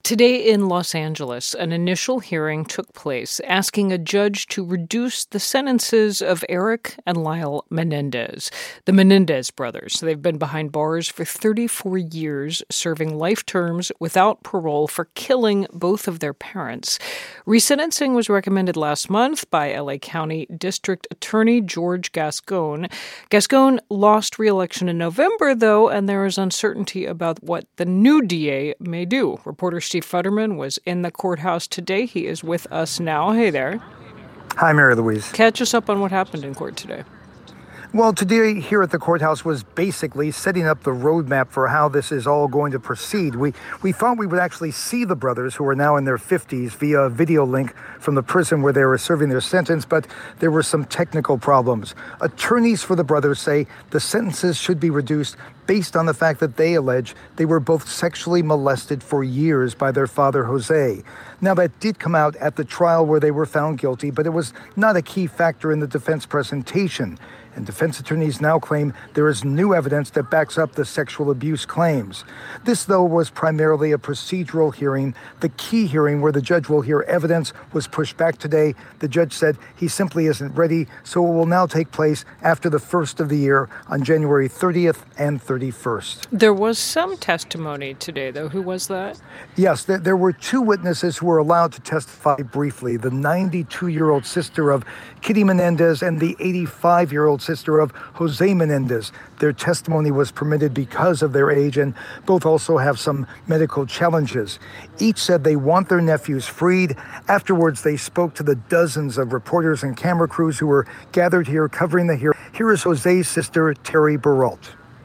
Today in Los Angeles, an initial hearing took place asking a judge to reduce the sentences of Eric and Lyle Menendez, the Menendez brothers. They've been behind bars for 34 years, serving life terms without parole for killing both of their parents. Resentencing was recommended last month by LA County District Attorney George Gascon. Gascon lost re-election in November, though, and there is uncertainty about what the new DA may do. Reporter Steve Futterman was in the courthouse today. He is with us now. Hey there. Hi, Mary Louise. Catch us up on what happened in court today. Well, today here at the courthouse was basically setting up the roadmap for how this is all going to proceed. We thought we would actually see the brothers, who are now in their 50s, via a video link from the prison where they were serving their sentence, but there were some technical problems. Attorneys for the brothers say the sentences should be reduced based on the fact that they allege they were both sexually molested for years by their father, Jose. Now, that did come out at the trial where they were found guilty, but it was not a key factor in the defense presentation. And defense attorneys now claim there is new evidence that backs up the sexual abuse claims. This, though, was primarily a procedural hearing. The key hearing where the judge will hear evidence was pushed back today. The judge said he simply isn't ready, so it will now take place after the first of the year on January 30th and 31st. There was some testimony today, though. Who was that? Yes, there were two witnesses who were allowed to testify briefly, the 92-year-old sister of Kitty Menendez and the 85-year-old sister of Jose Menendez. Their testimony was permitted because of their age, and both also have some medical challenges. Each said they want their nephews freed. Afterwards, they spoke to the dozens of reporters and camera crews who were gathered here covering the hearing. Here is Jose's sister, Terry Baralt.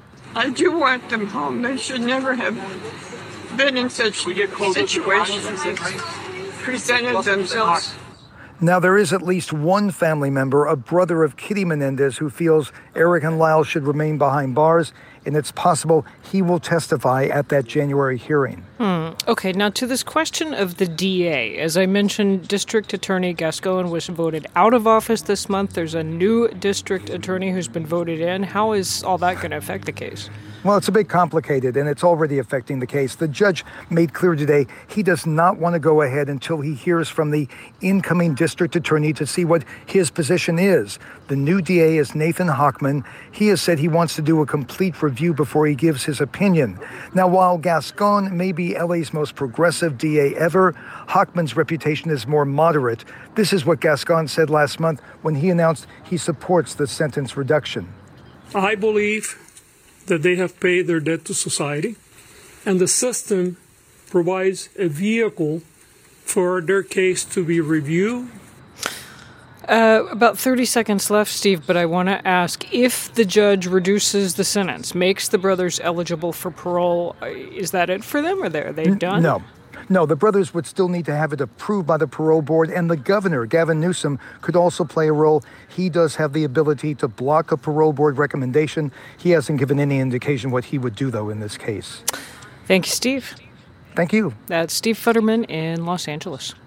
I do want them home. They should never have been in such situations as presented themselves. Now, there is at least one family member, a brother of Kitty Menendez, who feels Eric and Lyle should remain behind bars, and it's possible he will testify at that January hearing. Okay, now to this question of the DA. As I mentioned, District Attorney Gascon was voted out of office this month. There's a new district attorney who's been voted in. How is all that going to affect the case? Well, it's a bit complicated, and it's already affecting the case. The judge made clear today he does not want to go ahead until he hears from the incoming district attorney to see what his position is. The new DA is Nathan Hochman. He has said he wants to do a complete review before he gives his opinion. Now, while Gascon may be LA's most progressive DA ever, Hochman's reputation is more moderate. This is what Gascon said last month when he announced he supports the sentence reduction. I believe that they have paid their debt to society, and the system provides a vehicle for their case to be reviewed. About 30 seconds left, Steve, but I want to ask, if the judge reduces the sentence, makes the brothers eligible for parole, is that it for them, or are they done? No, the brothers would still need to have it approved by the parole board, and the governor, Gavin Newsom, could also play a role. He does have the ability to block a parole board recommendation. He hasn't given any indication what he would do, though, in this case. Thank you, Steve. Thank you. That's Steve Futterman in Los Angeles.